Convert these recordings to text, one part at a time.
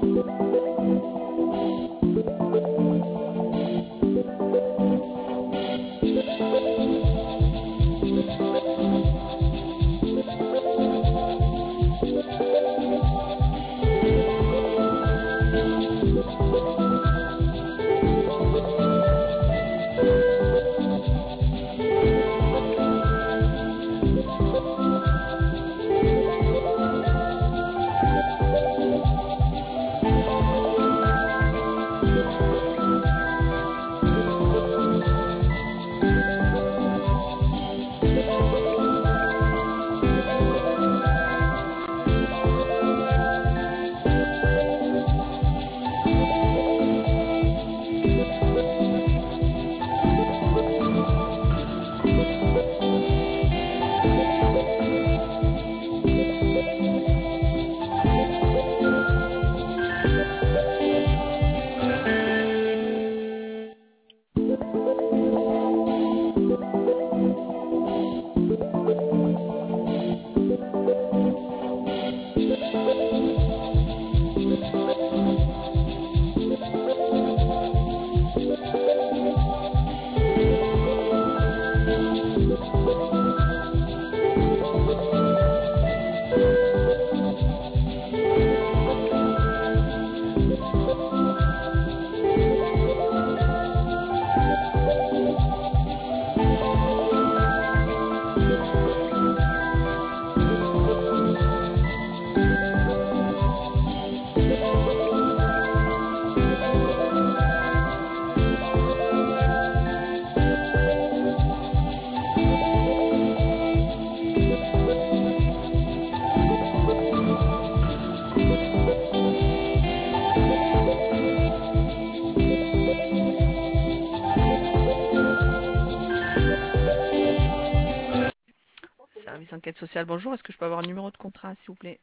Service enquête sociale, bonjour. Est-ce que je peux avoir un numéro de contrat, s'il vous plaît?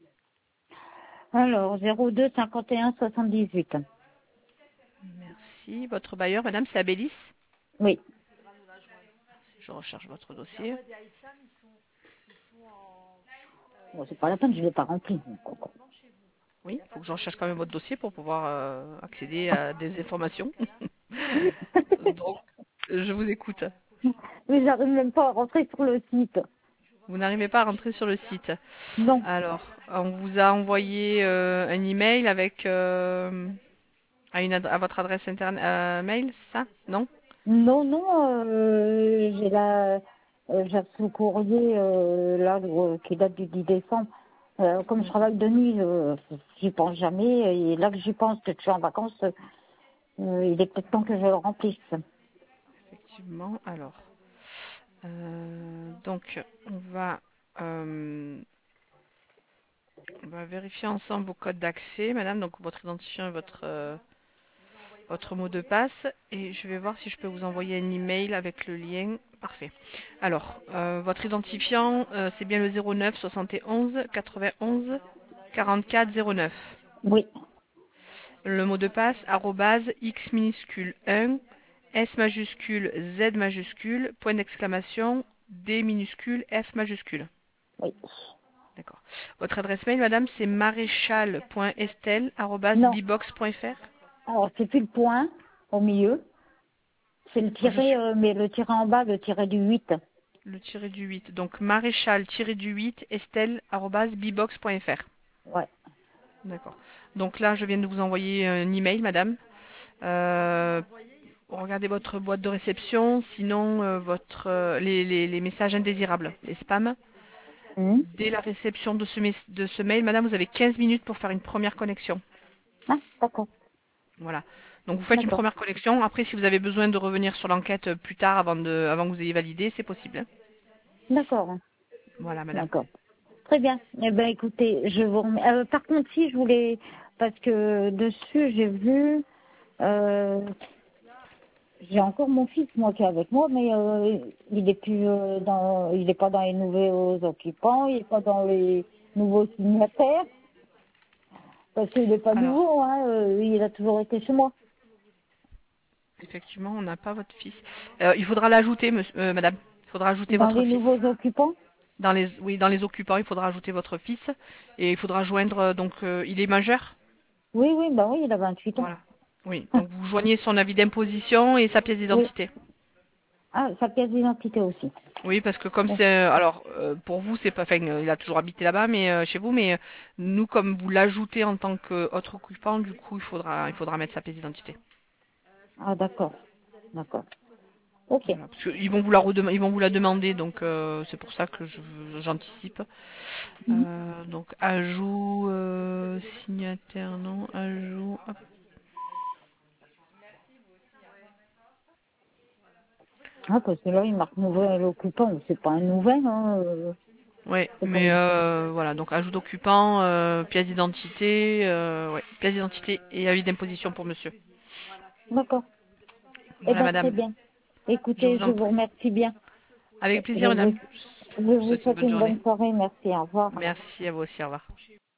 Alors, 02 51 78. Merci. Votre bailleur, madame, c'est Abélis? Oui. Je recherche votre dossier. Bon, c'est pas la peine, je ne l'ai pas rempli. Oui, il faut que je recherche quand même votre dossier pour pouvoir accéder à des informations. Donc, je vous écoute. Mais j'arrive même pas à rentrer sur le site. Vous n'arrivez pas à rentrer sur le site. Non. Alors, on vous a envoyé un email avec à votre adresse internet mail, ça? Non? Non, non, j'ai reçu le courrier là qui date du 10 décembre. Comme je travaille de nuit, j'y pense jamais. Et là que j'y pense, que je suis en vacances, il est peut-être temps que je le remplisse. Effectivement. Alors, donc, on va vérifier ensemble vos codes d'accès, madame, donc votre identifiant et votre mot de passe. Et je vais voir si je peux vous envoyer un email avec le lien. Parfait. Alors, votre identifiant, c'est bien le 09 71 91 44 09. Oui, Le mot de passe, arrobase, x minuscule 1, S majuscule, Z majuscule, point d'exclamation, D minuscule, F majuscule. oui. D'accord. Votre adresse mail, madame, c'est Non. maréchal.estelle@bbox.fr. Alors, c'est plus le point au milieu. C'est le Je suis tiret, mais le tiret en bas, le tiret du 8. le tiré du 8. Donc maréchal-du-8 estelle@bbox.fr. Ouais. D'accord. Donc là, je viens de vous envoyer un email, madame. Euh, Regardez votre boîte de réception, sinon les messages indésirables, les spams. Hum. Dès la réception de ce mail, madame, vous avez 15 minutes pour faire une première connexion. Ah, d'accord. Voilà. Donc vous faites une D'accord. première connexion. Après, si vous avez besoin de revenir sur l'enquête plus tard, avant que vous ayez validé, c'est possible. D'accord. Voilà, madame. D'accord. Très bien. Eh ben, écoutez, je vous par contre, si je voulais, parce que dessus, j'ai vu, euh, j'ai encore mon fils, moi, qui est avec moi, mais il est plus il est pas dans les nouveaux occupants, il est pas dans les nouveaux signataires, parce qu'il n'est pas Alors, nouveau, hein, il a toujours été chez moi. effectivement, on n'a pas votre fils. Il faudra l'ajouter, madame. Il faudra ajouter Dans votre les fils. nouveaux occupants? Oui, dans les occupants, il faudra ajouter votre fils. Et il faudra joindre, il est majeur? Oui, oui, bah oui, il a 28 ans. Voilà. Oui, donc vous joignez son avis d'imposition et sa pièce Oui. d'identité. Ah, sa pièce d'identité aussi. Oui, parce que comme Oui. c'est, alors pour vous c'est pas, enfin il a toujours habité là-bas, mais chez vous, mais nous comme vous l'ajoutez en tant qu'autre occupant, du coup il faudra mettre sa pièce d'identité. Ah, d'accord. D'accord. Ok. Voilà, parce qu'ils vont vous ils vont vous la demander, donc c'est pour ça que j'anticipe. Mhm. Donc ajout signataire non, ajout. Hop. Ah, parce que là, il marque nouvel occupant. C'est pas un nouvel, hein. Ouais, C'est mais comme... voilà, donc ajout d'occupant, pièce d'identité, ouais, pièce d'identité et avis d'imposition pour monsieur. D'accord. Eh Voilà ben, très madame, bien. je Écoutez, vous je en vous prie. remercie bien. Avec Je plaisir vous, madame. je Je vous vous souhaite une souhaite bonne une journée. bonne soirée. Merci. Au revoir. Merci à vous aussi, au revoir.